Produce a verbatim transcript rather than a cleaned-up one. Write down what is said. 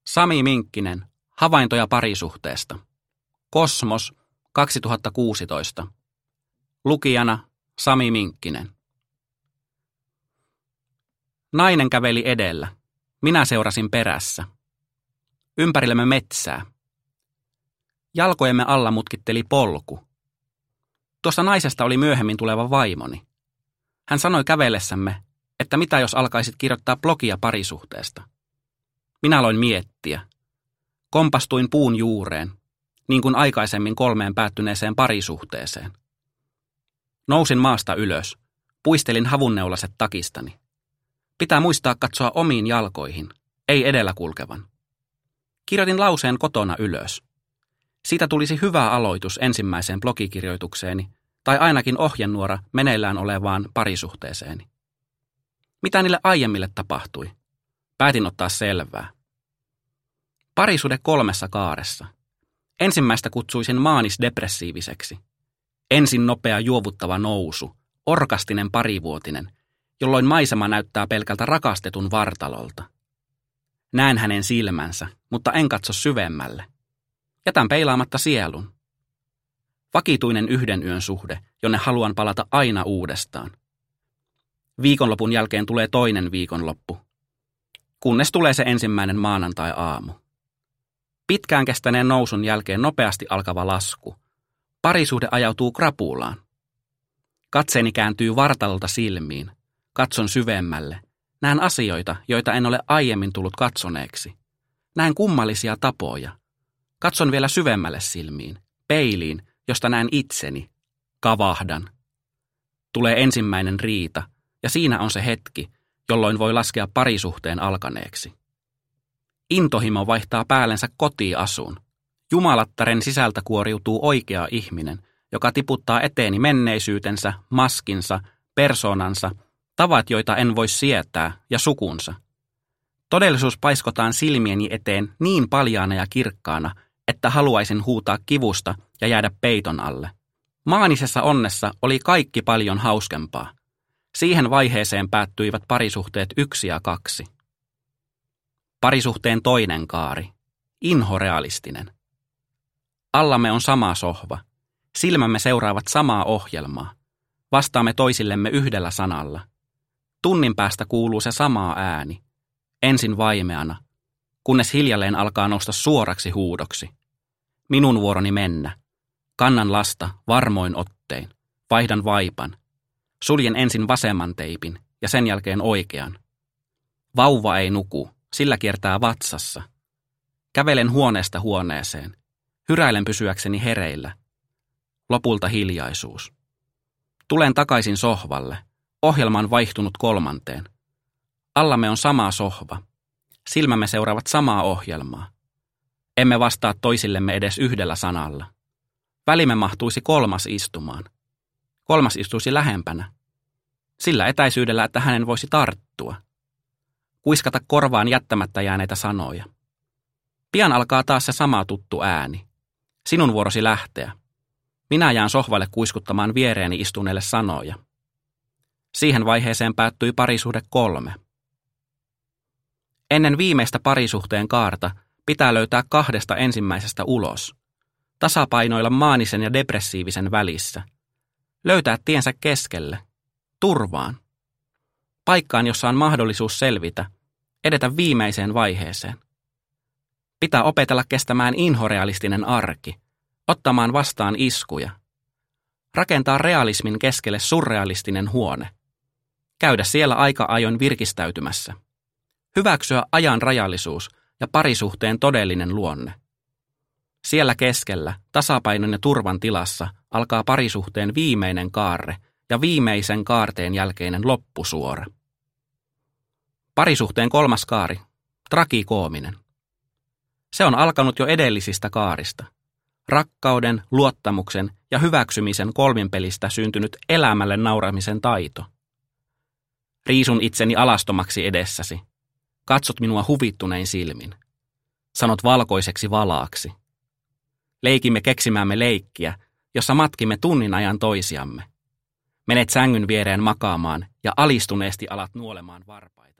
Sami Minkkinen, havaintoja parisuhteesta. Kosmos, kaksituhattakuusitoista. Lukijana Sami Minkkinen. Nainen käveli edellä. Minä seurasin perässä. Ympärillemme metsää. Jalkojemme alla mutkitteli polku. Tuossa naisesta oli myöhemmin tuleva vaimoni. Hän sanoi kävellessämme, että mitä jos alkaisit kirjoittaa blogia parisuhteesta. Minä aloin miettiä. Kompastuin puun juureen, niin kuin aikaisemmin kolmeen päättyneeseen parisuhteeseen. Nousin maasta ylös, puistelin havunneulaset takistani. Pitää muistaa katsoa omiin jalkoihin, ei edellä kulkevan. Kirjoitin lauseen kotona ylös. Siitä tulisi hyvä aloitus ensimmäiseen blogikirjoitukseeni, tai ainakin ohjenuora meneillään olevaan parisuhteeseeni. Mitä niille aiemmille tapahtui? Päätin ottaa selvää. Parisuhde kolmessa kaaressa. Ensimmäistä kutsuisin maanis-depressiiviseksi. Ensin nopea juovuttava nousu, orkastinen parivuotinen, jolloin maisema näyttää pelkältä rakastetun vartalolta. Näen hänen silmänsä, mutta en katso syvemmälle. Jätän peilaamatta sielun. Vakituinen yhden yön suhde, jonne haluan palata aina uudestaan. Viikonlopun jälkeen tulee toinen viikonloppu, kunnes tulee se ensimmäinen maanantai-aamu. Pitkään kestäneen nousun jälkeen nopeasti alkava lasku. Parisuhde ajautuu krapulaan. Katseeni kääntyy vartalolta silmiin. Katson syvemmälle. Näen asioita, joita en ole aiemmin tullut katsoneeksi. Näen kummallisia tapoja. Katson vielä syvemmälle silmiin. Peiliin, josta näen itseni. Kavahdan. Tulee ensimmäinen riita, ja siinä on se hetki, jolloin voi laskea parisuhteen alkaneeksi. Intohimo vaihtaa päällensä kotiasuun. Jumalattaren sisältä kuoriutuu oikea ihminen, joka tiputtaa eteeni menneisyytensä, maskinsa, persoonansa, tavat, joita en voi sietää, ja sukunsa. Todellisuus paiskotaan silmieni eteen niin paljaana ja kirkkaana, että haluaisin huutaa kivusta ja jäädä peiton alle. Maanisessa onnessa oli kaikki paljon hauskempaa. Siihen vaiheeseen päättyivät parisuhteet yksi ja kaksi. Parisuhteen toinen kaari. Inhorealistinen. Allamme on sama sohva. Silmämme seuraavat samaa ohjelmaa. Vastaamme toisillemme yhdellä sanalla. Tunnin päästä kuuluu se sama ääni. Ensin vaimeana, kunnes hiljalleen alkaa nousta suoraksi huudoksi. Minun vuoroni mennä. Kannan lasta varmoin ottein. Vaihdan vaipan. Suljen ensin vasemman teipin ja sen jälkeen oikean. Vauva ei nuku, sillä kiertää vatsassa. Kävelen huoneesta huoneeseen. Hyräilen pysyäkseni hereillä. Lopulta hiljaisuus. Tulen takaisin sohvalle. Ohjelma on vaihtunut kolmanteen. Allamme on sama sohva. Silmämme seuraavat samaa ohjelmaa. Emme vastaa toisillemme edes yhdellä sanalla. Välimme mahtuisi kolmas istumaan. Kolmas istuisi lähempänä. Sillä etäisyydellä, että hänen voisi tarttua. Kuiskata korvaan jättämättä jääneitä sanoja. Pian alkaa taas se sama tuttu ääni. Sinun vuorosi lähteä. Minä jään sohvalle kuiskuttamaan viereeni istuneelle sanoja. Siihen vaiheeseen päättyi parisuhde kolme. Ennen viimeistä parisuhteen kaarta pitää löytää kahdesta ensimmäisestä ulos. Tasapainoilla maanisen ja depressiivisen välissä. Löytää tiensä keskelle. Turvaan. Paikkaan, jossa on mahdollisuus selvitä. Edetä viimeiseen vaiheeseen. Pitää opetella kestämään inhorealistinen arki. Ottamaan vastaan iskuja. Rakentaa realismin keskelle surrealistinen huone. Käydä siellä aika ajoin virkistäytymässä. Hyväksyä ajan rajallisuus ja parisuhteen todellinen luonne. Siellä keskellä, tasapainon ja turvan tilassa, alkaa parisuhteen viimeinen kaarre ja viimeisen kaarteen jälkeinen loppusuora. Parisuhteen kolmas kaari, trakikoominen. Se on alkanut jo edellisistä kaarista. Rakkauden, luottamuksen ja hyväksymisen kolminpelistä syntynyt elämälle nauramisen taito. Riisun itseni alastomaksi edessäsi. Katsot minua huvittunein silmin. Sanot valkoiseksi valaaksi. Leikimme keksimäämme leikkiä, jossa matkimme tunnin ajan toisiamme. Menet sängyn viereen makaamaan ja alistuneesti alat nuolemaan varpaita.